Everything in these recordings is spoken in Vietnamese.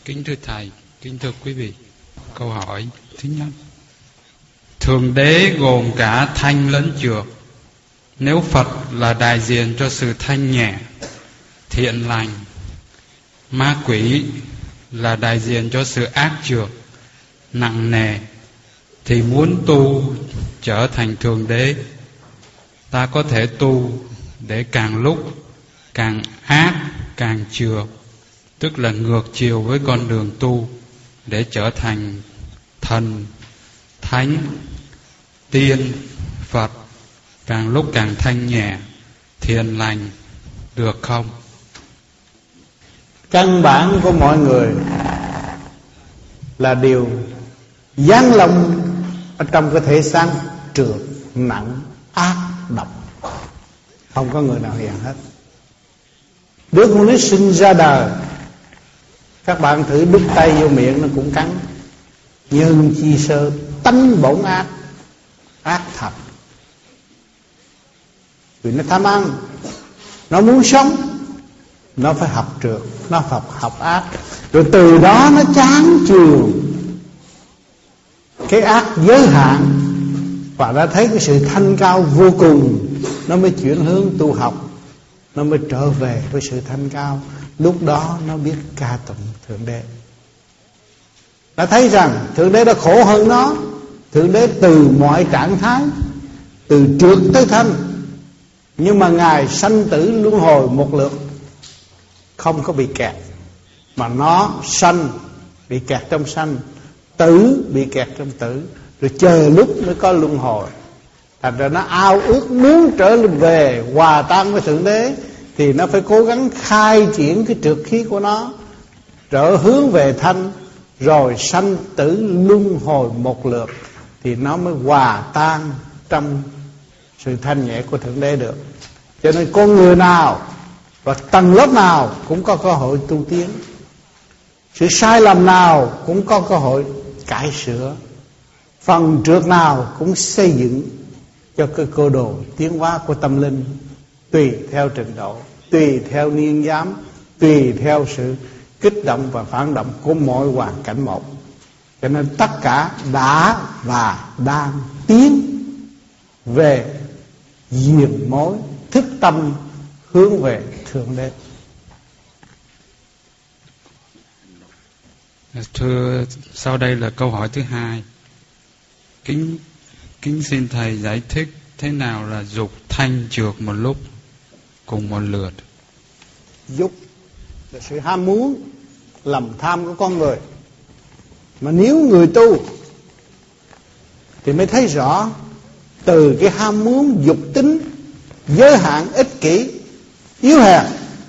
Kính thưa Thầy, kính thưa quý vị, câu hỏi thứ nhất: Thượng Đế gồm cả thanh lẫn trược. Nếu Phật là đại diện cho sự thanh nhẹ, thiện lành, ma quỷ là đại diện cho sự ác trược, nặng nề, thì muốn tu trở thành Thượng Đế, ta có thể tu để càng lúc càng ác càng trược, tức là ngược chiều với con đường tu, để trở thành thần, thánh, tiên, Phật, càng lúc càng thanh nhẹ, thiện lành, được không? Căn bản của mọi người là điều giáng lâm ở trong cái thể xác trược, nặng, ác, độc. Không có người nào hiền hết. Đứa con nít sinh ra đời, các bạn thử đút tay vô miệng nó cũng cắn. Nhưng chi sơ tánh bổn ác, ác thật. Vì nó tham ăn, nó muốn sống, nó phải học trược, nó phải học ác. Rồi từ đó nó chán chường cái ác giới hạn, và đã thấy cái sự thanh cao vô cùng, nó mới chuyển hướng tu học, nó mới trở về với sự thanh cao. Lúc đó nó biết ca tụng Thượng Đế. Đã thấy rằng Thượng Đế đã khổ hơn nó. Thượng Đế từ mọi trạng thái, từ trược tới thanh, nhưng mà Ngài sanh tử luân hồi một lượt, không có bị kẹt. Mà nó sanh bị kẹt trong sanh, tử bị kẹt trong tử, rồi chờ lúc mới có luân hồi. Thành ra nó ao ước muốn trở về hòa tan với Thượng Đế, thì nó phải cố gắng khai triển cái trược khí của nó, trở hướng về thanh, rồi sanh tử luân hồi một lượt, thì nó mới hòa tan trong sự thanh nhẹ của Thượng Đế được. Cho nên con người nào và tầng lớp nào cũng có cơ hội tu tiến. Sự sai lầm nào cũng có cơ hội cải sửa. Phần trược nào cũng xây dựng cho cái cơ đồ tiến hóa của tâm linh, tùy theo trình độ, tùy theo niên giám, tùy theo sự kích động và phản động của mọi hoàn cảnh một. Cho nên tất cả đã và đang tiến về diền mối, thức tâm hướng về Thượng Đế. Thưa, sau đây là câu hỏi thứ hai. Kính xin Thầy giải thích thế nào là dục thanh trược một lúc, cùng một lượt. Dục là sự ham muốn, lòng tham của con người. Mà nếu người tu thì mới thấy rõ, từ cái ham muốn dục tính, giới hạn, ích kỷ, yếu hèn,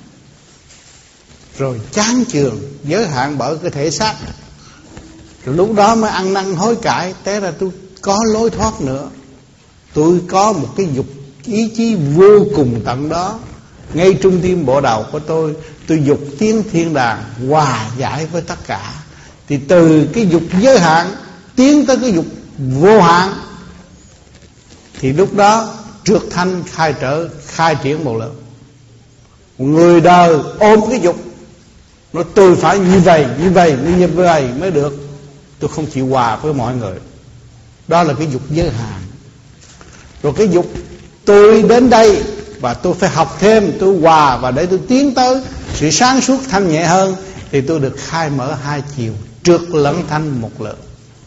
rồi chán chường, giới hạn bởi cái thể xác. Rồi lúc đó mới ăn năn hối cải, té ra tôi có lối thoát nữa. Tôi có một cái dục ý chí vô cùng tận đó, ngay trung tim bộ đầu của tôi dục tiến thiên đàng, hòa giải với tất cả. Thì từ cái dục giới hạn tiến tới cái dục vô hạn, thì lúc đó trược thanh khai triển một lần. Người đời ôm cái dục, nó tôi phải như vậy mới được, tôi không chịu hòa với mọi người. Đó là cái dục giới hạn. Rồi cái dục tôi đến đây và tôi phải học thêm, tôi hòa, và để tôi tiến tới sự sáng suốt thanh nhẹ hơn, thì tôi được khai mở hai chiều, trược lẫn thanh một lượt.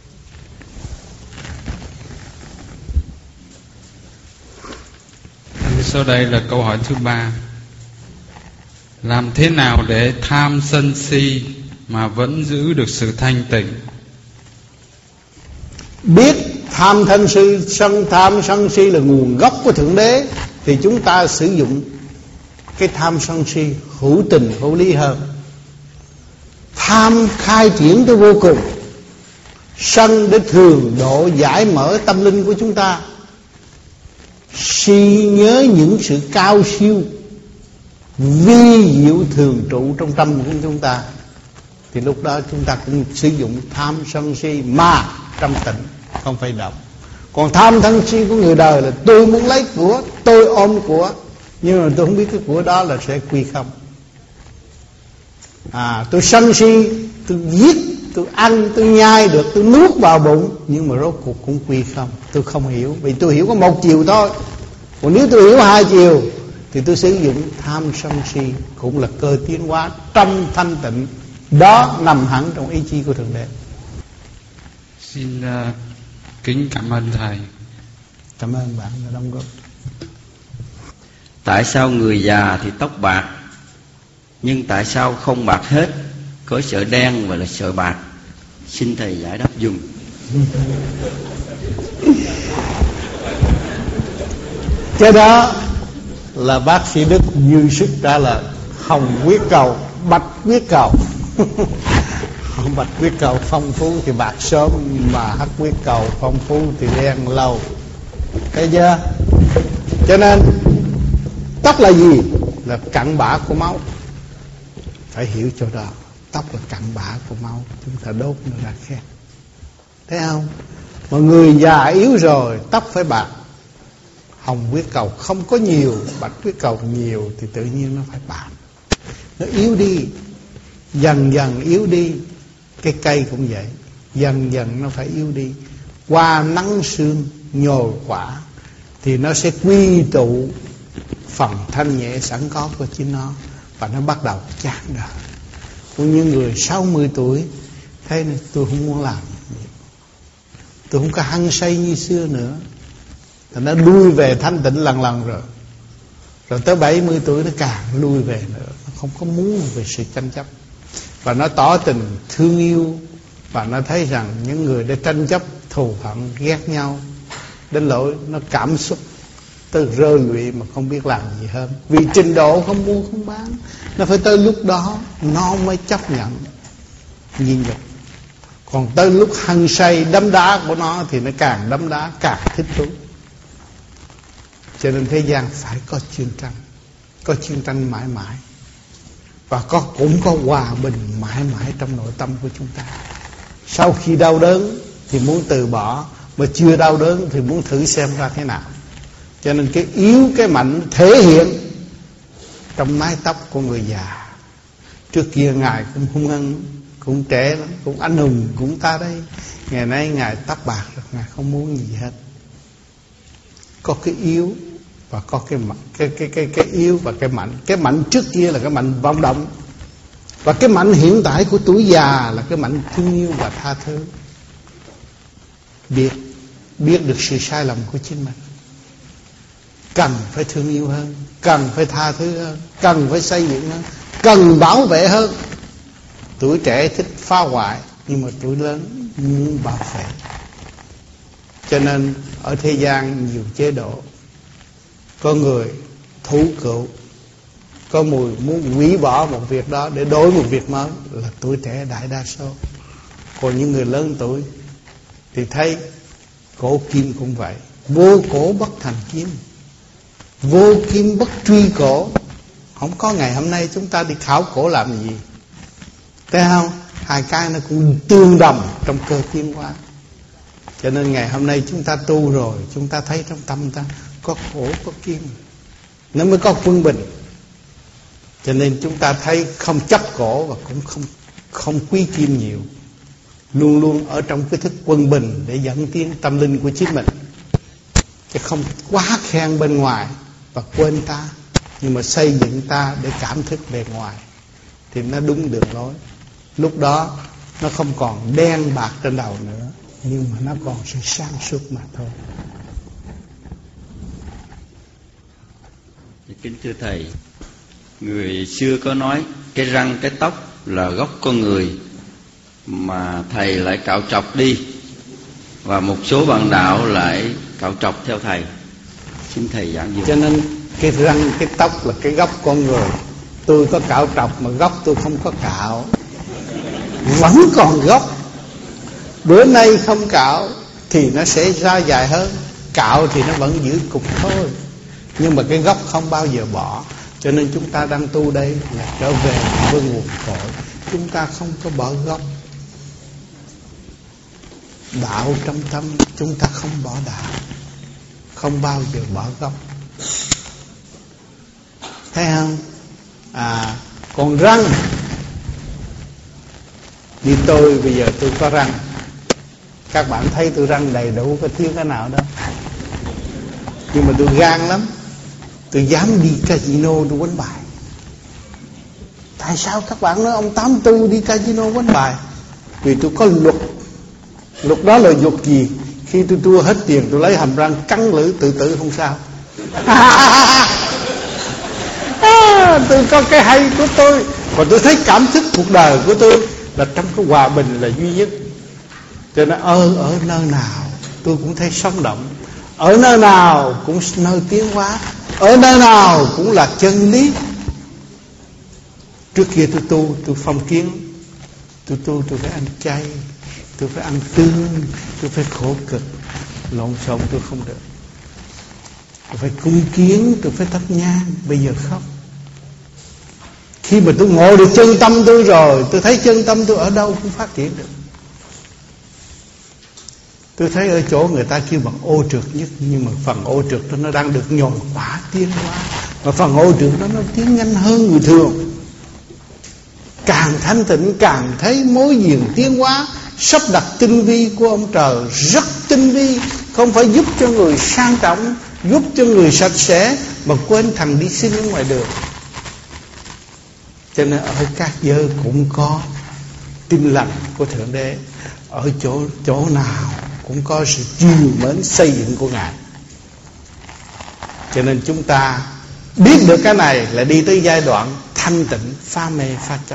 Sau đây là câu hỏi thứ ba. Làm thế nào để tham sân si mà vẫn giữ được sự thanh tịnh? Biết tham sân si là nguồn gốc của Thượng Đế, thì chúng ta sử dụng cái tham sân si hữu tình hữu lý hơn. Tham khai triển tới vô cùng, sân để thường độ giải mở tâm linh của chúng ta, si nhớ những sự cao siêu vi diệu thường trụ trong tâm của chúng ta, thì lúc đó chúng ta cũng sử dụng tham sân si mà trong tịnh, không phải động. Còn tham sân si của người đời là tôi muốn lấy của, tôi ôm của, nhưng mà tôi không biết cái của đó là sẽ quy không. Tôi sân si tôi giết, tôi ăn, tôi nhai được, tôi nuốt vào bụng, nhưng mà rốt cuộc cũng quy không. Tôi không hiểu, vì tôi hiểu có một chiều thôi. Còn nếu tôi hiểu hai chiều thì tôi sử dụng tham sân si, cũng là cơ tiến hóa trong thanh tịnh. Đó nằm hẳn trong ý chí của Thượng Đế. Xin kính cảm ơn Thầy. Cảm ơn bạn đã đóng góp. Tại sao người già thì tóc bạc, nhưng tại sao không bạc hết, có sợi đen và là sợi bạc? Xin Thầy giải đáp dùm. Cái đó là bác sĩ Đức dư sức trả lời. Hồng huyết cầu, bạch huyết cầu. Bạch huyết cầu phong phú thì bạc sớm, mà hắc huyết cầu phong phú thì đen lâu. Thấy chưa? Cho nên tóc là gì? Là cặn bã của máu. Phải hiểu chỗ đó. Tóc là cặn bã của máu, chúng ta đốt nó ra khen. Thấy không? Mà người già yếu rồi tóc phải bạc. Hồng huyết cầu không có nhiều, bạch huyết cầu nhiều thì tự nhiên nó phải bạc. Nó yếu đi, dần dần yếu đi. Cái cây cũng vậy, dần dần nó phải yếu đi. Qua nắng sương nhồi quả thì nó sẽ quy tụ phần thanh nhẹ sẵn có của chính nó, và nó bắt đầu chán đời. Cũng như người 60 tuổi thấy tôi không muốn làm, tôi không có hăng say như xưa nữa, thì nó lui về thanh tịnh lần lần rồi. Rồi tới 70 tuổi nó càng lui về nữa, nó không có muốn về sự tranh chấp. Và nó tỏ tình thương yêu, và nó thấy rằng những người để tranh chấp, thù hận, ghét nhau, đến lỗi nó cảm xúc tới rơi lụy mà không biết làm gì hơn. Vì trình độ không mua không bán, nó phải tới lúc đó nó mới chấp nhận nhìn nhục. Còn tới lúc hăng say đấm đá của nó thì nó càng đấm đá càng thích thú. Cho nên thế gian phải có chiến tranh, có chiến tranh mãi mãi, và cũng có hòa bình mãi mãi trong nội tâm của chúng ta. Sau khi đau đớn thì muốn từ bỏ, mà chưa đau đớn thì muốn thử xem ra thế nào. Cho nên cái yếu cái mạnh thể hiện trong mái tóc của người già. Trước kia Ngài cũng hung hăng, cũng trẻ lắm, cũng anh hùng, cũng ta đây. Ngày nay Ngài tóc bạc rồi, Ngài không muốn gì hết. Có cái yếu và có cái mạnh, cái yếu và cái mạnh. Cái mạnh trước kia là cái mạnh vọng động, và cái mạnh hiện tại của tuổi già là cái mạnh thương yêu và tha thứ. Biết được sự sai lầm của chính mình, cần phải thương yêu hơn, cần phải tha thứ hơn, cần phải xây dựng hơn, cần bảo vệ hơn. Tuổi trẻ thích phá hoại, nhưng mà tuổi lớn muốn bảo vệ. Cho nên ở thế gian nhiều chế độ, có người thủ cựu, có người muốn hủy bỏ một việc đó để đổi một việc mới, là tuổi trẻ đại đa số. Còn những người lớn tuổi thì thấy cổ kim cũng vậy, vô cổ bất thành kim, vô kim bất truy cổ. Không có ngày hôm nay chúng ta đi khảo cổ làm gì, thấy không? Hai cái nó cũng tương đồng trong cơ tiến hóa. Cho nên ngày hôm nay chúng ta tu rồi, chúng ta thấy trong tâm ta có cổ có kim, nó mới có quân bình. Cho nên chúng ta thấy không chấp cổ và cũng không quý kim nhiều, luôn luôn ở trong cái thức quân bình để dẫn tiến tâm linh của chính mình, chứ không quá khen bên ngoài và quên ta, nhưng mà xây dựng ta để cảm thức bề ngoài, thì nó đúng đường lối. Lúc đó nó không còn đen bạc trên đầu nữa, nhưng mà nó còn sự sáng suốt mà thôi. Kính thưa Thầy, người xưa có nói cái răng cái tóc là gốc con người, mà Thầy lại cạo trọc đi, và một số bạn đạo lại cạo trọc theo Thầy. Xin Thầy giảng dùm. Cho nên cái răng cái tóc là cái gốc con người. Tôi có cạo trọc mà gốc tôi không có cạo, vẫn còn gốc. Bữa nay không cạo thì nó sẽ ra dài hơn, cạo thì nó vẫn giữ cục thôi, nhưng mà cái gốc không bao giờ bỏ. Cho nên chúng ta đang tu đây là trở về với nguồn cội. Chúng ta không có bỏ gốc. Đạo trong tâm, chúng ta không bỏ đạo, không bao giờ bỏ gốc. Thấy không? Còn răng Như tôi bây giờ tôi có răng, các bạn thấy tôi răng đầy đủ, có thiếu cái nào đâu. Nhưng mà tôi gan lắm, tôi dám đi casino tôi đánh bài. Tại sao các bạn nói ông Tám tu đi casino đánh bài? Vì tôi có luật. Luật đó là luật gì? Khi tôi thua hết tiền, tôi lấy hàm răng cắn lưỡi tự tử không sao. Tôi có cái hay của tôi. Và tôi thấy cảm thức cuộc đời của tôi là trong cái hòa bình là duy nhất. Cho nên ở nơi nào tôi cũng thấy sống động, ở nơi nào cũng nơi tiến hóa, ở nơi nào cũng là chân lý. Trước kia tôi phong kiến, tôi phải ăn chay, tôi phải ăn tương, tôi phải khổ cực, lộn xộn tôi không được. Tôi phải cúng kiến, tôi phải thắp nhang. Bây giờ không. Khi mà tôi ngộ được chân tâm tôi rồi, tôi thấy chân tâm tôi ở đâu cũng phát triển được. Tôi thấy ở chỗ người ta kêu bằng ô trượt nhất, nhưng mà phần ô trượt đó nó đang được nhồi quả tiến hóa, mà phần ô trượt đó nó tiến nhanh hơn người thường. Càng thanh tịnh càng thấy mối diền tiến hóa, sắp đặt tinh vi của ông trời rất tinh vi, không phải giúp cho người sang trọng, giúp cho người sạch sẽ, mà quên thằng đi xin ở ngoài đường. Cho nên ở các giới cũng có tin lành của Thượng Đế, ở chỗ nào cũng có sự chiều mến xây dựng của Ngài. Cho nên chúng ta biết được cái này là đi tới giai đoạn thanh tịnh, phá mê phá chấp.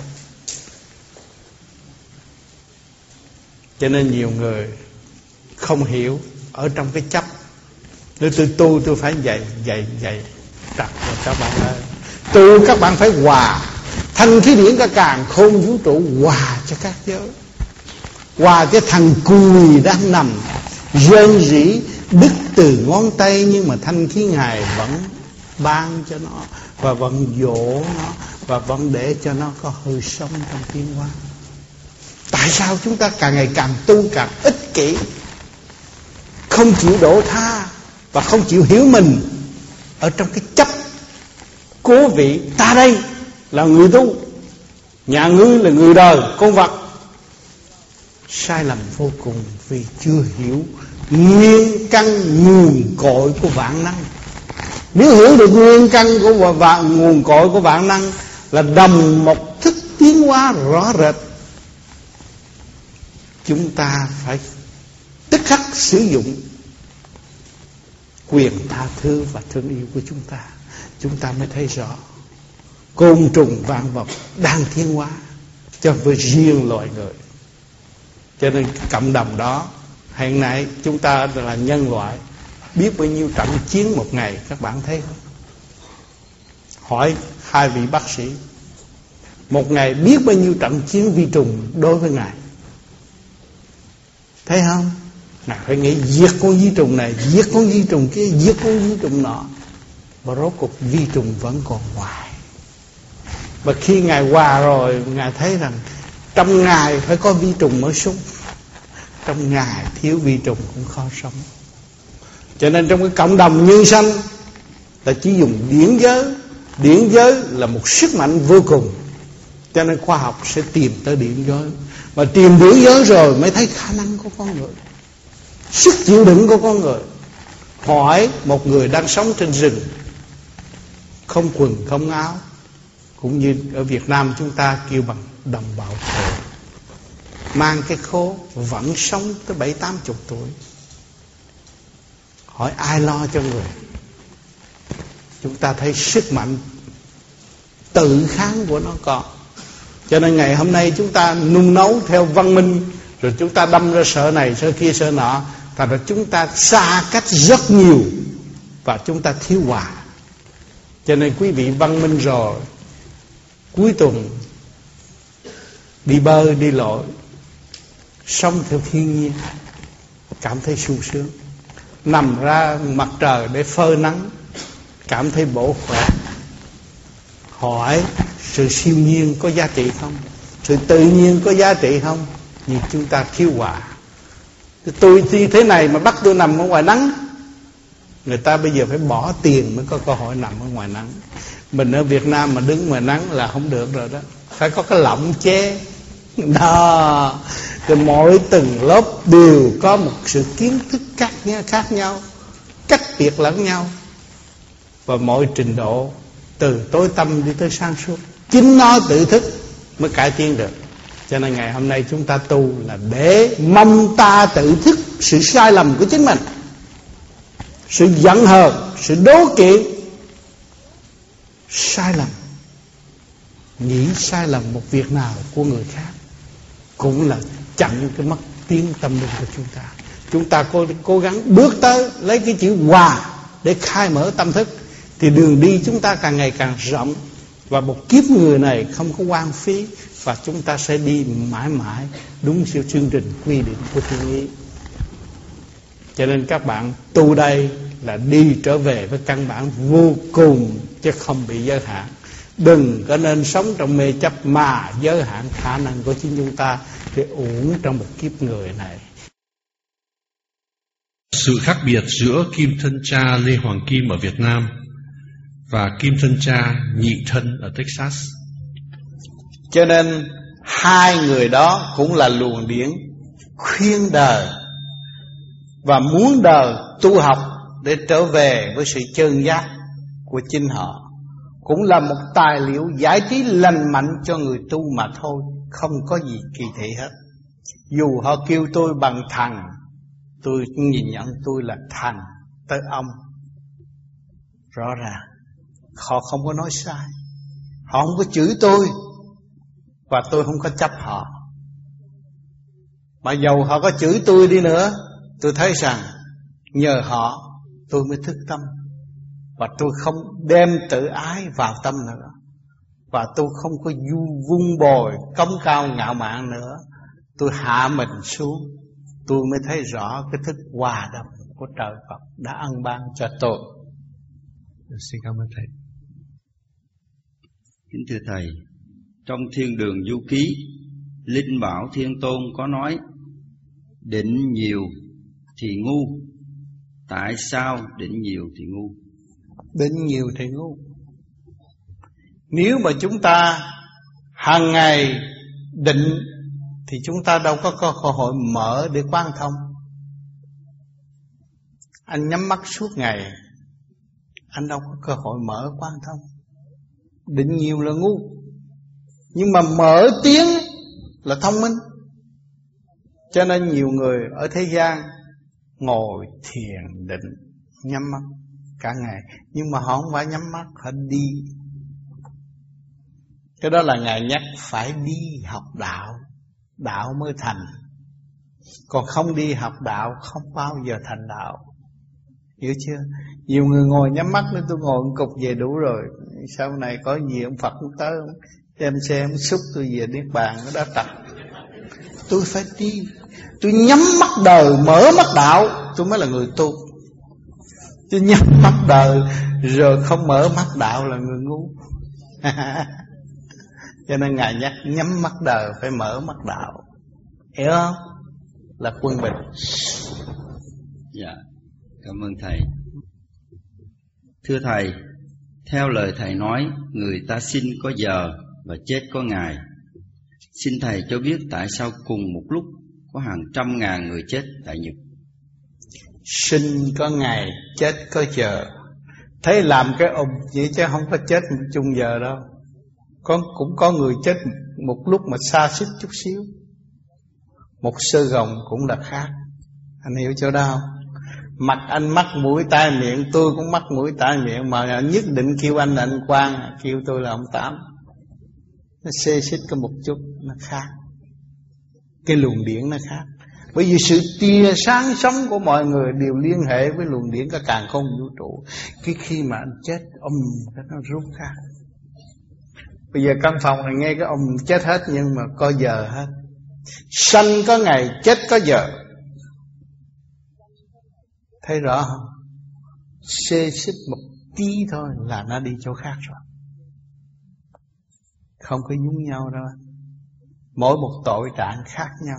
Cho nên nhiều người không hiểu ở trong cái chấp. Nếu tôi tu tôi phải dạy trật rồi các bạn ơi. Tu các bạn phải hòa thanh khí điển cả càn khôn vũ trụ, hòa cho các giới, hòa cho thằng cùi đang nằm rên rỉ đứt từ ngón tay, nhưng mà thanh khí Ngài vẫn ban cho nó, và vẫn dỗ nó, và vẫn để cho nó có hơi sống trong tiến hóa. Tại sao chúng ta càng ngày càng tu càng ích kỷ, không chịu độ tha và không chịu hiểu mình ở trong cái chấp cố vị? Ta đây là người tu, nhà ngươi là người đời con vật. Sai lầm vô cùng vì chưa hiểu nguyên căn nguồn cội của vạn năng. Nếu hiểu được nguyên căn của nguồn cội của vạn năng là đồng một thức tiến hóa rõ rệt, chúng ta phải tức khắc sử dụng quyền tha thứ và thương yêu của chúng ta mới thấy rõ côn trùng vạn vật đang tiến hóa cho với riêng loài người. Cho nên cộng đồng đó, hiện nay chúng ta là nhân loại, biết bao nhiêu trận chiến một ngày, các bạn thấy không? Hỏi hai vị bác sĩ, một ngày biết bao nhiêu trận chiến vi trùng đối với Ngài, thấy không? Ngài phải nghĩ diệt con vi trùng này, diệt con vi trùng kia, diệt con vi trùng nọ, và rốt cuộc vi trùng vẫn còn hoài. Và khi Ngài hòa rồi, Ngài thấy rằng trong Ngài phải có vi trùng mới sống, trong Ngài thiếu vi trùng cũng khó sống. Cho nên trong cái cộng đồng nhân sanh là chỉ dùng điển giới. Điển giới là một sức mạnh vô cùng. Cho nên khoa học sẽ tìm tới điển giới, mà tìm điển giới rồi mới thấy khả năng của con người, sức chịu đựng của con người. Hỏi một người đang sống trên rừng, không quần không áo, cũng như ở Việt Nam chúng ta kêu bằng đồng bào thổ, mang cái khố vẫn sống tới 70-80 tuổi. Hỏi ai lo cho người? Chúng ta thấy sức mạnh tự kháng của nó có. Cho nên ngày hôm nay chúng ta nung nấu theo văn minh, rồi chúng ta đâm ra sợ này sợ kia sợ nọ, thành ra chúng ta xa cách rất nhiều và chúng ta thiếu hòa. Cho nên quý vị văn minh rồi, cuối tuần đi bơi đi lội, sống theo thiên nhiên, cảm thấy sung sướng. Nằm ra mặt trời để phơi nắng, cảm thấy bổ khỏe. Hỏi sự siêu nhiên có giá trị không? Sự tự nhiên có giá trị không? Nhưng chúng ta thiếu hòa. Tôi như thế này mà bắt tôi nằm ở ngoài nắng, người ta bây giờ phải bỏ tiền mới có cơ hội nằm ở ngoài nắng. Mình ở Việt Nam mà đứng ngoài nắng là không được rồi đó, phải có cái lọng che. Đó, rồi mỗi từng lớp đều có một sự kiến thức khác nhau, cách biệt lẫn nhau. Và mỗi trình độ từ tối tâm đi tới sáng suốt, chính nó tự thức mới cải tiến được. Cho nên ngày hôm nay chúng ta tu là để mong ta tự thức sự sai lầm của chính mình, sự giận hờn, sự đố kỵ, sai lầm, nghĩ sai lầm một việc nào của người khác cũng là chặn cái mất tiến tâm linh của chúng ta. Chúng ta cố gắng bước tới lấy cái chữ hòa để khai mở tâm thức, thì đường đi chúng ta càng ngày càng rộng, và một kiếp người này không có hoang phí, và chúng ta sẽ đi mãi mãi đúng theo chương trình quy định của thiên ý. Cho nên các bạn tu đây là đi trở về với căn bản vô cùng, chứ không bị giới hạn. Đừng có nên sống trong mê chấp mà giới hạn khả năng của chính chúng ta để uổng trong một kiếp người này. Sự khác biệt giữa Kim Thân Cha Lê Hoàng Kim ở Việt Nam và Kim Thân Cha Nhị Thân ở Texas. Cho nên hai người đó cũng là luồng điển khuyên đời và muốn đời tu học để trở về với sự chân giác của chính họ. Cũng là một tài liệu giải trí lành mạnh cho người tu mà thôi, không có gì kỳ thị hết. Dù họ kêu tôi bằng thần, tôi nhìn nhận tôi là thần tới ông. Rõ ràng họ không có nói sai, họ không có chửi tôi, và tôi không có chấp họ. Mà dầu họ có chửi tôi đi nữa, tôi thấy rằng nhờ họ tôi mới thức tâm, và tôi không đem tự ái vào tâm nữa, và tôi không có vung bồi cống cao ngạo mạn nữa. Tôi hạ mình xuống, tôi mới thấy rõ cái thức hòa đồng của trời Phật đã ân ban cho tôi. Xin cảm ơn Thầy. Kính thưa Thầy, trong Thiên Đường Du Ký, Linh Bảo Thiên Tôn có nói: định nhiều thì ngu. Tại sao định nhiều thì ngu? Định nhiều thì ngu. Nếu mà chúng ta hàng ngày định thì chúng ta đâu có cơ hội mở để quán thông. Anh nhắm mắt suốt ngày, anh đâu có cơ hội mở quán thông. Định nhiều là ngu, nhưng mà mở tiếng là thông minh. Cho nên nhiều người ở thế gian ngồi thiền định, nhắm mắt cả ngày, nhưng mà họ không phải nhắm mắt, họ đi. Cái đó là Ngài nhắc phải đi học đạo, đạo mới thành. Còn không đi học đạo không bao giờ thành đạo. Hiểu chưa? Nhiều người ngồi nhắm mắt nên tôi ngồi một cục về đủ rồi, sau này có gì ông Phật cũng tới, đem xe ông xúc tôi về Niết Bàn nó đã tập. Tôi phải đi, tôi nhắm mắt đời mở mắt đạo, tôi mới là người tu. Chứ nhắm mắt đời rồi không mở mắt đạo là người ngu. Cho nên Ngài nhắc nhắm mắt đời phải mở mắt đạo. Hiểu không? Là quân bình. Dạ, cảm ơn Thầy. Thưa Thầy, theo lời Thầy nói, người ta sinh có giờ và chết có ngày. Xin Thầy cho biết tại sao cùng một lúc có hàng trăm ngàn người chết tại Nhật? Sinh có ngày, chết có giờ. Thấy làm cái vậy chứ không có chết một chung giờ đâu. Cũng có người chết một lúc mà xa xích chút xíu. Một sơ gồng cũng là khác. Anh hiểu chỗ đó không? Mặt anh mắc mũi tai miệng, tôi cũng mắc mũi tai miệng, mà nhất định kêu anh là anh Quang, kêu tôi là ông Tám. Nó xê xích có một chút, nó khác. Cái luồng điển nó khác. Bởi vì sự tia sáng sống của mọi người đều liên hệ với luồng điển cả càn khôn vũ trụ. Cái khi mà anh chết, cái nó rút khác. Bây giờ căn phòng này nghe cái chết hết, nhưng mà có giờ hết. Sanh có ngày, chết có giờ. Thấy rõ không? Xê xích một tí thôi là nó đi chỗ khác rồi. Không có giống nhau đâu. Mỗi một tội trạng khác nhau.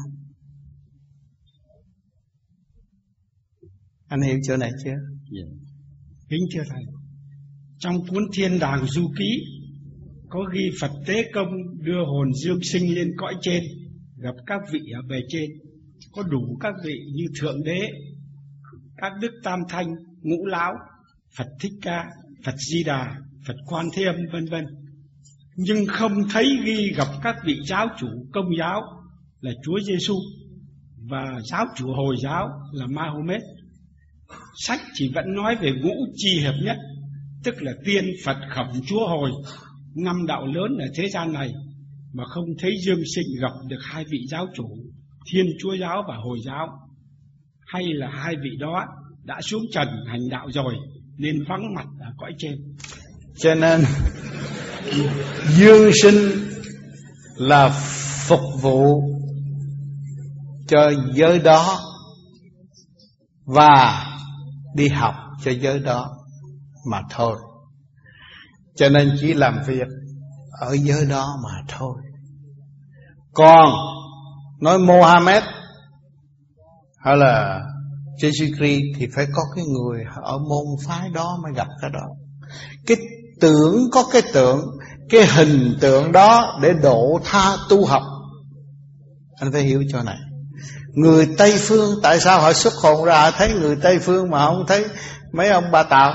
Anh hiểu chỗ này chưa? Yeah. Kính thưa Thầy, trong cuốn Thiên Đàng Du Ký có ghi Phật Tế Công đưa hồn dương sinh lên cõi trên, gặp các vị ở bề trên, có đủ các vị như Thượng Đế, các Đức Tam Thanh, Ngũ Lão, Phật Thích Ca, Phật Di Đà, Phật Quan Thế Âm vân vân. Nhưng không thấy ghi gặp các vị giáo chủ Công giáo là Chúa Giêsu và giáo chủ Hồi giáo là Mahomet. Sách chỉ vẫn nói về ngũ chi hợp nhất, tức là Tiên, Phật, Khổng, Chúa, Hồi, 5 đạo lớn ở thế gian này, mà không thấy Dương Sinh gặp được 2 vị giáo chủ Thiên Chúa giáo và Hồi giáo, hay là 2 vị đó đã xuống trần hành đạo rồi nên vắng mặt ở cõi trên. Cho nên Dương Sinh là phục vụ cho giới đó và đi học cho giới đó mà thôi. Cho nên chỉ làm việc ở giới đó mà thôi. Còn nói Mohammed hay là Jesus Christ thì phải có cái người ở môn phái đó mới gặp cái đó. Cái tưởng có cái tượng, cái hình tượng đó để độ tha tu học. Anh phải hiểu chỗ này. Người Tây Phương tại sao họ xuất hồn ra thấy người Tây Phương mà không thấy mấy ông Ba Tạo,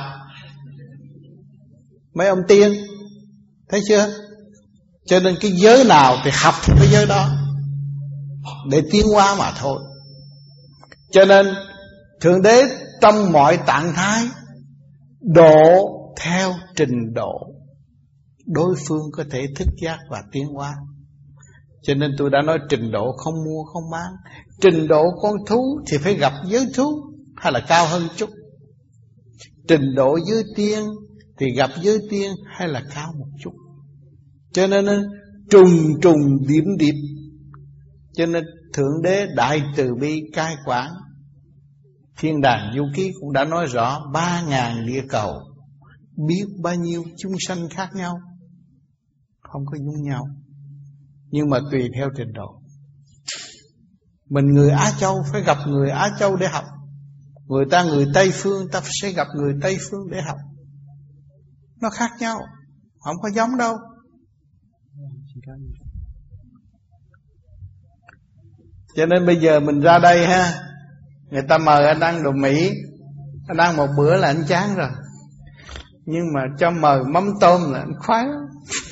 mấy ông tiên, thấy chưa? Cho nên cái giới nào thì học cái giới đó để tiến hóa mà thôi. Cho nên Thượng Đế trong mọi trạng thái độ theo trình độ đối phương có thể thức giác và tiến hóa. Cho nên tôi đã nói trình độ không mua không bán. Trình độ con thú thì phải gặp giới thú hay là cao hơn chút. Trình độ giới tiên thì gặp giới tiên hay là cao một chút. Cho nên trùng trùng điểm điểm. Cho nên Thượng Đế đại từ bi cai quản. Thiên đàng du ký cũng đã nói rõ 3.000 địa cầu, biết bao nhiêu chúng sanh khác nhau, không có giống nhau, nhưng mà tùy theo trình độ. Mình người Á Châu phải gặp người Á Châu để học, người ta người Tây Phương ta sẽ gặp người Tây Phương để học. Nó khác nhau, không có giống đâu. Cho nên bây giờ mình ra đây ha, người ta mời anh ăn đồ Mỹ, anh ăn một bữa là anh chán rồi. Nhưng mà cho mời mắm tôm là anh khoái lắm.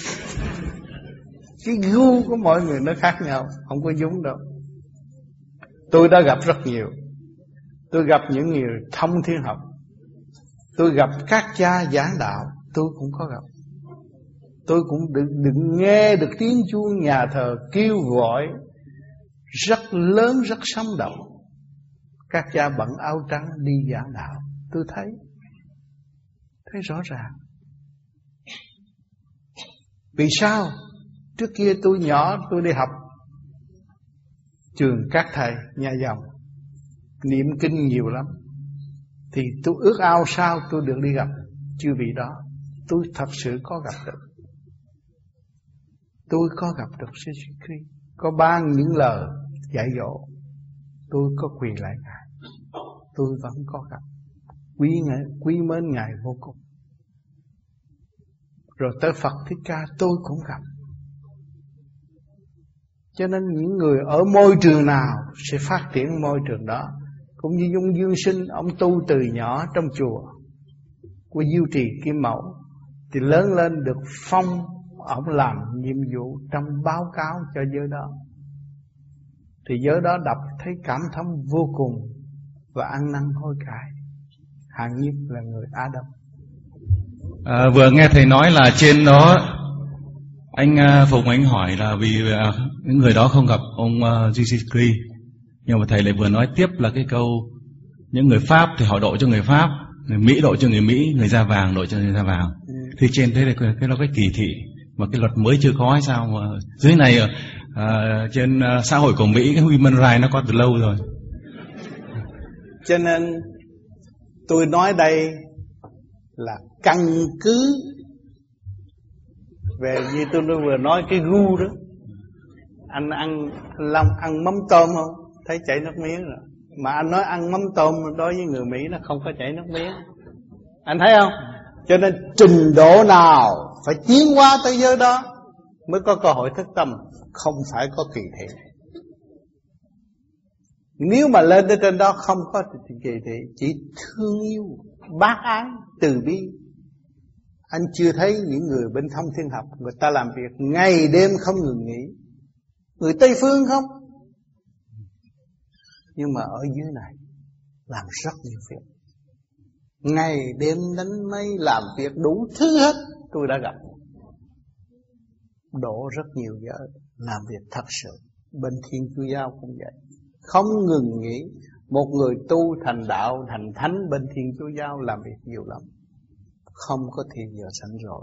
Cái gu của mọi người nó khác nhau, không có giống đâu. Tôi đã gặp rất nhiều. Tôi gặp những người thông thiên học, tôi gặp các cha giảng đạo, tôi cũng có gặp. Tôi cũng được nghe được tiếng chuông nhà thờ kêu gọi rất lớn, rất sống động. Các cha bận áo trắng đi giảng đạo, tôi thấy rõ ràng. Vì sao? Trước kia tôi nhỏ, tôi đi học trường các thầy nhà dòng, niệm kinh nhiều lắm. Thì tôi ước ao sao tôi được đi gặp chư vị đó. Tôi thật sự có gặp được. Tôi có gặp được Jesus Christ, có ban những lời dạy dỗ. Tôi có quỳ lại Ngài, tôi vẫn có gặp, quý mến Ngài vô cùng. Rồi tới Phật Thích Ca tôi cũng gặp. Cho nên những người ở môi trường nào sẽ phát triển môi trường đó. Cũng như Dung Dương Sinh, ông tu từ nhỏ trong chùa của Diêu Trì Kim Mẫu, thì lớn lên được phong ông làm nhiệm vụ trong báo cáo cho giới đó. Thì giới đó đọc thấy cảm thông vô cùng và ăn năn hối cải. Hạng nhất là người Á Đông. Vừa nghe thầy nói là trên đó anh Phùng anh hỏi là vì những người đó không gặp ông Jesus Christ, nhưng mà thầy lại vừa nói tiếp là cái câu những người Pháp thì họ độ cho người Pháp, người Mỹ độ cho người Mỹ, người da vàng độ cho người da vàng. Thì trên thế là cái đó cái kỳ thị mà cái luật mới chưa có hay sao mà dưới này trên xã hội của Mỹ cái human rights nó có từ lâu rồi. Cho nên tôi nói đây là căn cứ về như tôi vừa nói cái gu đó. Anh ăn mắm tôm không? Thấy chảy nước miếng rồi. Mà anh nói ăn mắm tôm đối với người Mỹ nó không có chảy nước miếng. Anh thấy không? Cho nên trình độ nào phải tiến hóa tới giới đó mới có cơ hội thức tâm, không phải có kỳ thị. Nếu mà lên tới trên đó không có kỳ thị, chỉ thương yêu, bác ái, từ bi. Anh chưa thấy những người bên thông thiên học người ta làm việc ngày đêm không ngừng nghỉ. Người Tây Phương không, nhưng mà ở dưới này làm rất nhiều việc, ngày đêm đánh máy làm việc đủ thứ hết. Tôi đã gặp đổ rất nhiều giờ làm việc thật sự. Bên Thiên Chúa Giáo cũng vậy, không ngừng nghỉ. Một người tu thành đạo thành thánh bên Thiên Chúa Giáo làm việc nhiều lắm, không có thì giờ sẵn rồi.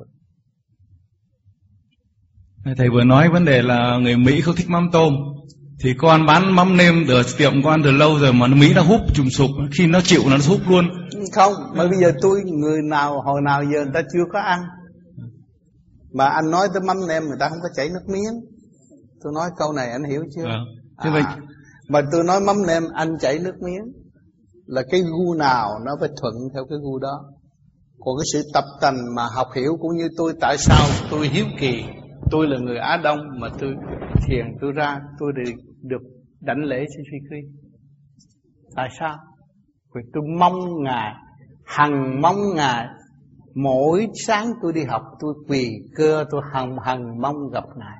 Thầy vừa nói vấn đề là người Mỹ không thích mắm tôm, thì con bán mắm nêm ở tiệm con từ lâu rồi mà Mỹ đã húp trùng sục, khi nó chịu nó húp luôn. Không, mà bây giờ tôi người nào hồi nào giờ người ta chưa có ăn. Mà anh nói tới mắm nêm người ta không có chảy nước miếng. Tôi nói câu này anh hiểu chưa? Mà tôi nói mắm nêm anh chảy nước miếng là cái gu nào nó phải thuận theo cái gu đó. Còn cái sự tập tành mà học hiểu cũng như tôi, tại sao tôi hiếu kỳ. Tôi là người Á Đông mà tôi thiền tôi ra tôi được đảnh lễ Sri. Tại sao? Vì tôi mong Ngài, hằng mong Ngài. Mỗi sáng tôi đi học tôi quỳ cơ, tôi hằng mong gặp Ngài.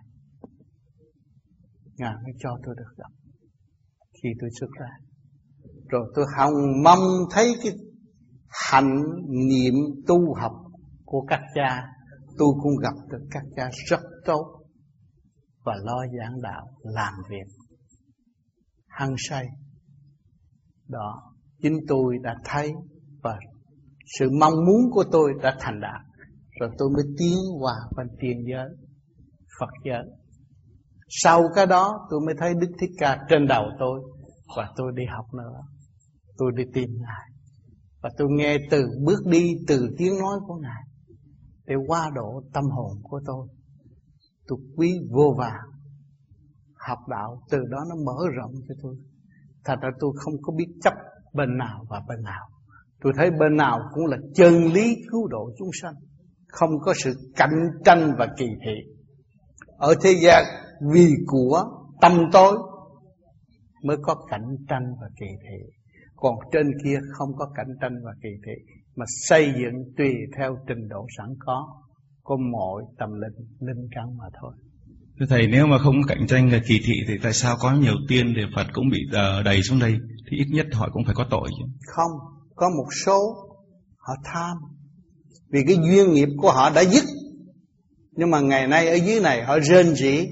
Ngài mới cho tôi được gặp khi tôi xuất ra. Rồi tôi hằng mong thấy cái hạnh niệm tu học của các cha. Tôi cũng gặp được các cha rất tốt và lo giảng đạo, làm việc hăng say. Đó, chính tôi đã thấy và sự mong muốn của tôi đã thành đạt. Rồi tôi mới tiến qua bên tiên giới, Phật giới. Sau cái đó tôi mới thấy Đức Thích Ca trên đầu tôi. Và tôi đi học nữa, tôi đi tìm Ngài. Và tôi nghe từ bước đi, từ tiếng nói của Ngài để qua độ tâm hồn của tôi. Tôi quý vô vàng học đạo, từ đó nó mở rộng cho tôi. Thật ra tôi không có biết chấp bên nào và bên nào. Tôi thấy bên nào cũng là chân lý cứu độ chúng sanh, không có sự cạnh tranh và kỳ thị. Ở thế gian vì của tâm tối mới có cạnh tranh và kỳ thị. Còn trên kia không có cạnh tranh và kỳ thị, mà xây dựng tùy theo trình độ sẵn có mọi tầm linh căn mà thôi. Thưa Thầy, nếu mà không cạnh tranh và kỳ thị thì tại sao có nhiều tiên để Phật cũng bị đầy xuống đây? Thì ít nhất họ cũng phải có tội chứ. Không, có một số họ tham, vì cái duyên nghiệp của họ đã dứt. Nhưng mà ngày nay ở dưới này họ rên rỉ.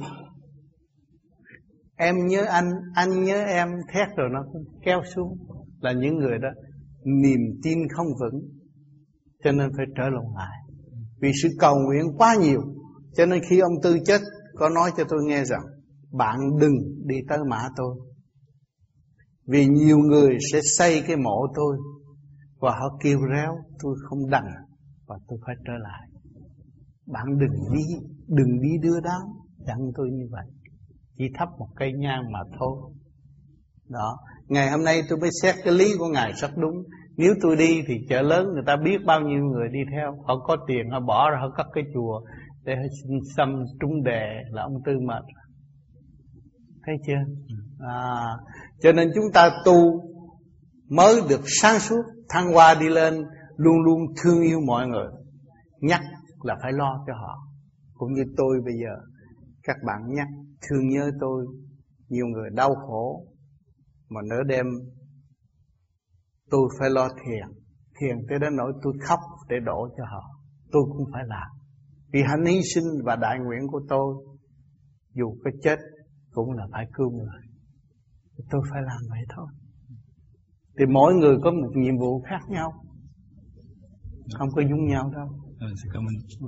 Em nhớ anh nhớ em, thét rồi nó cũng kéo xuống. Là những người đó niềm tin không vững, cho nên phải trở lòng lại. Vì sự cầu nguyện quá nhiều, cho nên khi ông Tư chết, có nói cho tôi nghe rằng bạn đừng đi tới mã tôi, vì nhiều người sẽ xây cái mộ tôi và họ kêu réo, tôi không đành và tôi phải trở lại. Bạn đừng đi đưa đám, dặn tôi như vậy. Chỉ thắp một cây nhang mà thôi. Đó, ngày hôm nay tôi mới xét cái lý của Ngài rất đúng. Nếu tôi đi thì chợ lớn người ta biết bao nhiêu người đi theo. Họ có tiền, họ bỏ ra, họ cất cái chùa để họ xin xăm trúng đề là ông Tư mệt. Thấy chưa? Cho nên chúng ta tu mới được sáng suốt, thăng hoa đi lên, luôn luôn thương yêu mọi người. Nhắc là phải lo cho họ. Cũng như tôi bây giờ, các bạn nhắc, thương nhớ tôi. Nhiều người đau khổ, mà nửa đêm tôi phải lo thiền tới đến nỗi tôi khóc để đổ cho họ. Tôi cũng phải làm, vì hạnh hy sinh và đại nguyện của tôi, dù có chết cũng là phải cứu người. Tôi phải làm vậy thôi. Thì mỗi người có một nhiệm vụ khác nhau, không có giống nhau đâu. Xin cảm ơn.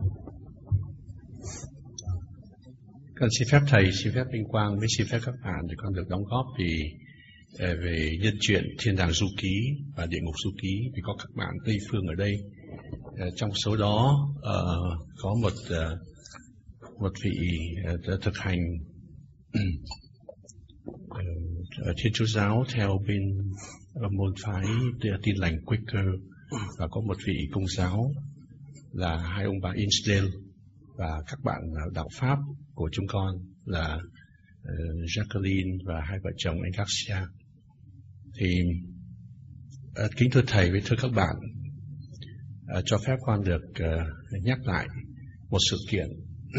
Con xin phép Thầy, xin phép Vinh Quang với xin phép các bạn để con được đóng góp về nhân chuyện Thiên Đàng Du Ký và Địa Ngục Du Ký, vì có các bạn Tây Phương ở đây. Trong số đó có một vị thực hành Thiên Chúa Giáo theo bên môn phái Tin Lành Quaker, và có một vị Công giáo là hai ông bà Insdale, và các bạn đạo Pháp của chúng con là Jacqueline và hai vợ chồng anh Garcia. Thì kính thưa thầy với thưa các bạn, cho phép con được nhắc lại một sự kiện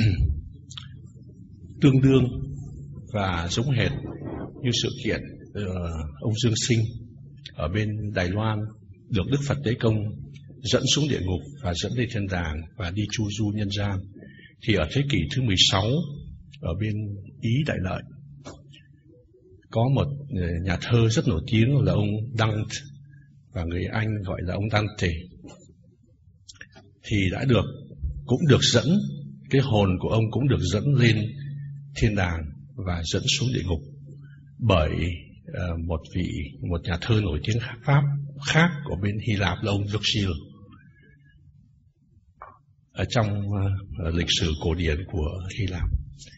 tương đương và giống hệt như sự kiện ông Dương Sinh ở bên Đài Loan được Đức Phật Đế Công dẫn xuống địa ngục và dẫn lên thiên đàng và đi chu du nhân gian. Thì ở thế kỷ thứ 16 ở bên Ý Đại Lợi có một nhà thơ rất nổi tiếng là ông Dante, và người Anh gọi là ông Dante, thì cũng được dẫn, cái hồn của ông cũng được dẫn lên thiên đàng và dẫn xuống địa ngục bởi một nhà thơ nổi tiếng Pháp khác của bên Hy Lạp là ông Virgil. Ở trong lịch sử cổ điển của Hy Lạp.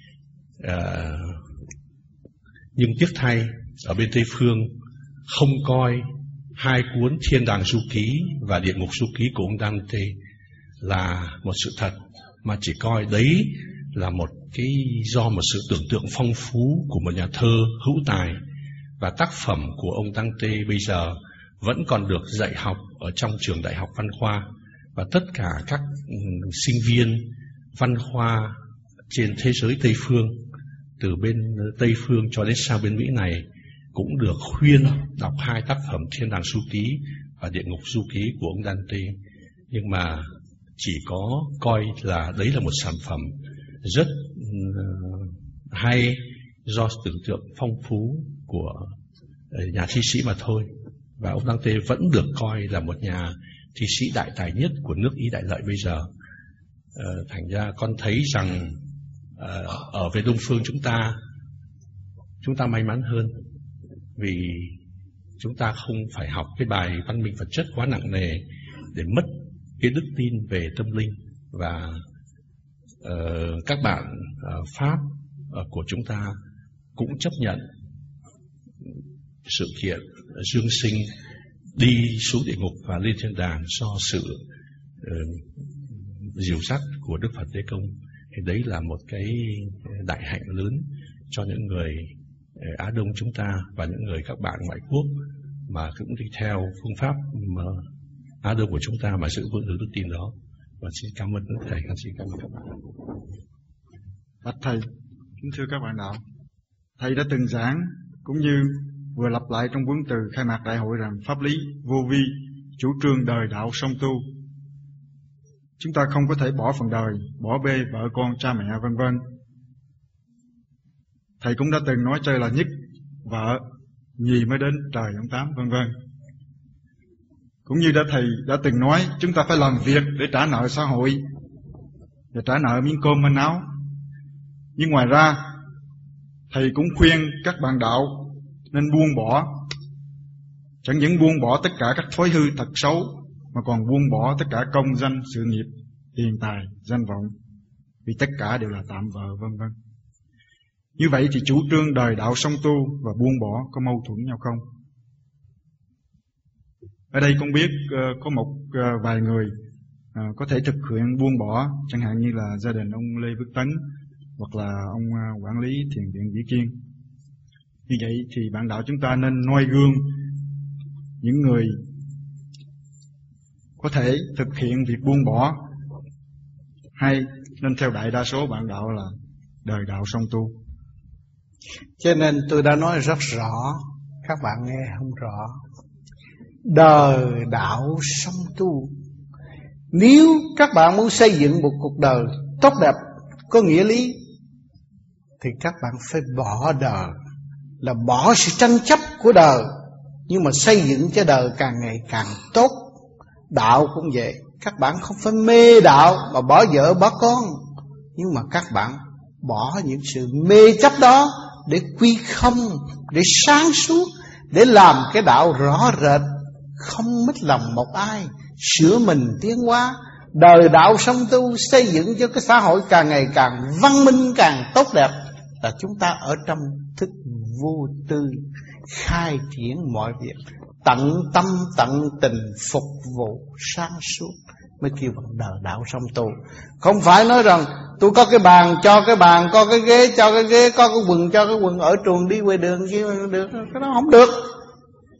Nhưng tiếc thay, ở bên Tây Phương không coi hai cuốn Thiên Đàng Du Ký và Địa Ngục Du Ký của ông Dante là một sự thật, mà chỉ coi đấy là một sự tưởng tượng phong phú của một nhà thơ hữu tài. Và tác phẩm của ông Dante bây giờ vẫn còn được dạy học ở trong trường đại học văn khoa, và tất cả các sinh viên văn khoa trên thế giới Tây Phương, từ bên Tây Phương cho đến sang bên Mỹ này, cũng được khuyên đọc hai tác phẩm Thiên Đàng Du Ký và Địa Ngục Du Ký của ông Dante. Nhưng mà chỉ có coi là đấy là một sản phẩm rất hay do tưởng tượng phong phú của nhà thi sĩ mà thôi. Và ông Dante vẫn được coi là một nhà thi sĩ đại tài nhất của nước Ý Đại Lợi bây giờ. Thành ra con thấy rằng ở về Đông Phương chúng ta may mắn hơn, vì chúng ta không phải học cái bài văn minh vật chất quá nặng nề để mất cái đức tin về tâm linh. Và các bạn Pháp của chúng ta cũng chấp nhận sự kiện Dương Sinh đi xuống địa ngục và lên thiên đàng do sự dìu dắt của Đức Phật Đế Công. Thì đấy là một cái đại hạnh lớn cho những người Á Đông chúng ta và những người các bạn ngoại quốc mà cũng đi theo phương pháp mà Á Đông của chúng ta mà giữ vững được đức tin đó. Và xin cảm ơn Đức Thầy, xin cảm ơn các bạn. Bạch Thầy, kính thưa các bạn đạo, Thầy đã từng giảng cũng như vừa lặp lại trong vướng từ khai mạc đại hội rằng pháp lý vô vi, chủ trương đời đạo song tu. Chúng ta không có thể bỏ phần đời, bỏ bê vợ con, cha mẹ vân vân. Thầy cũng đã từng nói chơi là nhất vợ, nhì mới đến trời ông Tám vân vân. Cũng như Thầy đã từng nói, chúng ta phải làm việc để trả nợ xã hội và trả nợ miếng cơm manh áo. Nhưng ngoài ra, Thầy cũng khuyên các bạn đạo nên buông bỏ, chẳng những buông bỏ tất cả các thói hư tật xấu, mà còn buông bỏ tất cả công danh, sự nghiệp, tiền tài, danh vọng, vì tất cả đều là tạm bợ vân vân. Như vậy thì chủ trương đời đạo song tu và buông bỏ có mâu thuẫn nhau không? Ở đây con biết có một vài người có thể thực hiện buông bỏ, chẳng hạn như là gia đình ông Lê Viết Tấn hoặc là ông quản lý thiền viện Vĩ Kiên. Như vậy thì bạn đạo chúng ta nên noi gương những người có thể thực hiện việc buông bỏ, hay nên theo đại đa số bạn đạo là đời đạo song tu. Cho nên tôi đã nói rất rõ, các bạn nghe không rõ. Đời đạo song tu. Nếu các bạn muốn xây dựng một cuộc đời tốt đẹp, có nghĩa lý, thì các bạn phải bỏ đời, là bỏ sự tranh chấp của đời, nhưng mà xây dựng cho đời càng ngày càng tốt. Đạo cũng vậy, các bạn không phải mê đạo mà bỏ vợ bỏ con, nhưng mà các bạn bỏ những sự mê chấp đó để quy không, để sáng suốt, để làm cái đạo rõ rệt, không mất lòng một ai, sửa mình tiến hóa. Đời đạo song tu xây dựng cho cái xã hội càng ngày càng văn minh, càng tốt đẹp, là chúng ta ở trong thức vô tư, khai triển mọi việc, tận tâm tận tình phục vụ sáng suốt, mới kêu bằng đời đạo song tu. Không phải nói rằng tôi có cái bàn cho cái bàn, có cái ghế cho cái ghế, có cái quần cho cái quần, ở trường đi ngoài đường kia được, cái đó không được.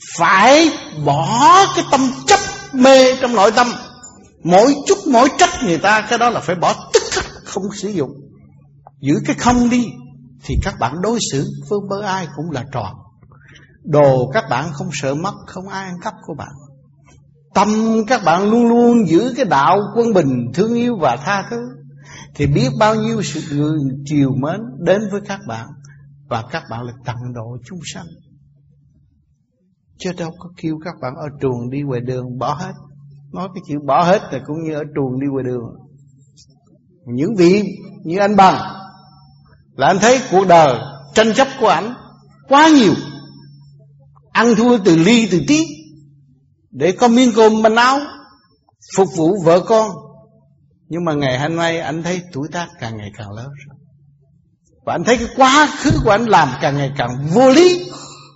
phải bỏ cái tâm chấp mê trong nội tâm. Mỗi chút mỗi trách người ta, cái đó là phải bỏ tức khắc, không sử dụng. Giữ cái không đi thì các bạn đối xử với ai cũng là tròn. Đồ các bạn không sợ mất, không ai ăn cắp của bạn. Tâm các bạn luôn luôn giữ cái đạo quân bình, thương yêu và tha thứ, thì biết bao nhiêu sự người chiều mến đến với các bạn, và các bạn là tận độ chúng sanh. Chứ đâu có kêu các bạn ở truồng đi ngoài đường bỏ hết. Nói cái chữ bỏ hết là cũng như ở truồng đi ngoài đường. Những vị như anh Bằng là anh thấy cuộc đời tranh chấp của ảnh quá nhiều, ăn thua từ ly từ tí để có miếng cơm manh áo phục vụ vợ con. Nhưng mà ngày hôm nay anh thấy tuổi tác càng ngày càng lớn, và anh thấy cái quá khứ của anh làm càng ngày càng vô lý,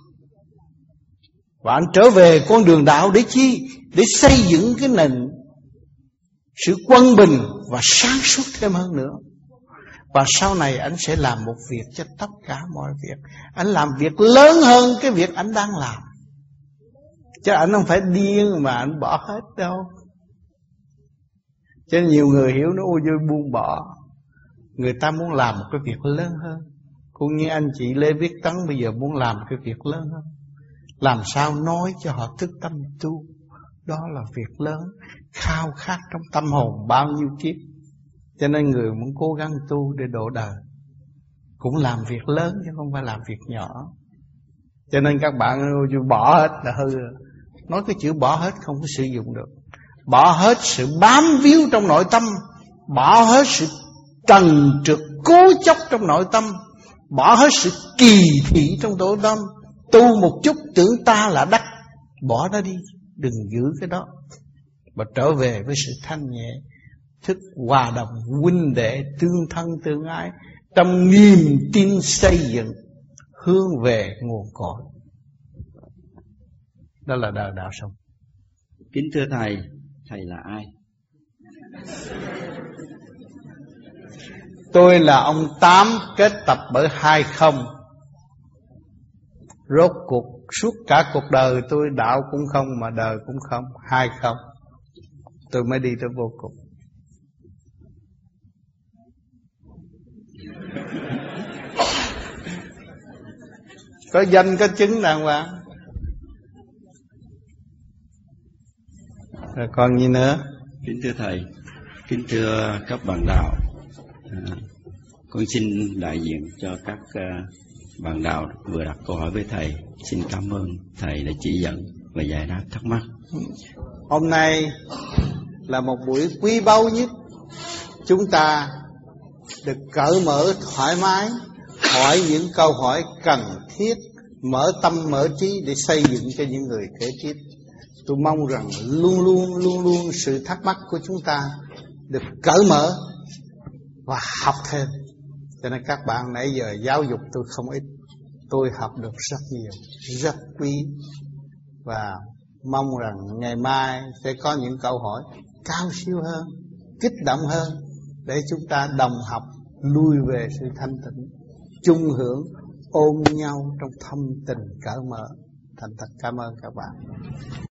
và anh trở về con đường đạo để chi? Để xây dựng cái nền sự quân bình và sáng suốt thêm hơn nữa. Và sau này anh sẽ làm một việc cho tất cả mọi việc. Anh làm việc lớn hơn cái việc anh đang làm. Chứ anh không phải điên mà anh bỏ hết đâu. Cho nên nhiều người hiểu nó ôi vui buông bỏ. Người ta muốn làm một cái việc lớn hơn. Cũng như anh chị Lê Viết Tấn bây giờ muốn làm cái việc lớn hơn. Làm sao nói cho họ thức tâm tu. Đó là việc lớn, khao khát trong tâm hồn bao nhiêu kiếp. Cho nên người muốn cố gắng tu để độ đời cũng làm việc lớn chứ không phải làm việc nhỏ. Cho nên các bạn bỏ hết là hư. Nói cái chữ bỏ hết không có sử dụng được. Bỏ hết sự bám víu trong nội tâm, bỏ hết sự trần trượt cố chấp trong nội tâm, bỏ hết sự kỳ thị trong nội tâm. Tu một chút tưởng ta là đắc, bỏ nó đi, đừng giữ cái đó, mà trở về với sự thanh nhẹ, thức hòa đồng huynh đệ, tương thân tương ái, trong niềm tin xây dựng, hướng về nguồn cội. Đó là đời đạo sống. Kính thưa thầy, thầy là ai? Tôi là ông Tám, kết tập bởi 20. Rốt cuộc suốt cả cuộc đời tôi đạo cũng không mà đời cũng không, 20. Tôi mới đi tới vô cùng. Có danh có chứng đàng hoàng. Rồi còn gì nữa? Kính thưa thầy, kính thưa các bạn đạo, con xin đại diện cho các bạn đạo vừa đặt câu hỏi với thầy. Xin cảm ơn thầy đã chỉ dẫn và giải đáp thắc mắc. Hôm nay là một buổi quý báu nhất. Chúng ta được cởi mở thoải mái, hỏi những câu hỏi cần thiết, mở tâm mở trí để xây dựng cho những người kế tiếp. Tôi mong rằng luôn luôn sự thắc mắc của chúng ta được cởi mở và học thêm. Cho nên các bạn nãy giờ giáo dục tôi không ít, tôi học được rất nhiều, rất quý. Và mong rằng ngày mai sẽ có những câu hỏi cao siêu hơn, kích động hơn, để chúng ta đồng học lui về sự thanh tịnh, chung hưởng, ôm nhau trong thâm tình cởi mở. Thành thật cảm ơn các bạn.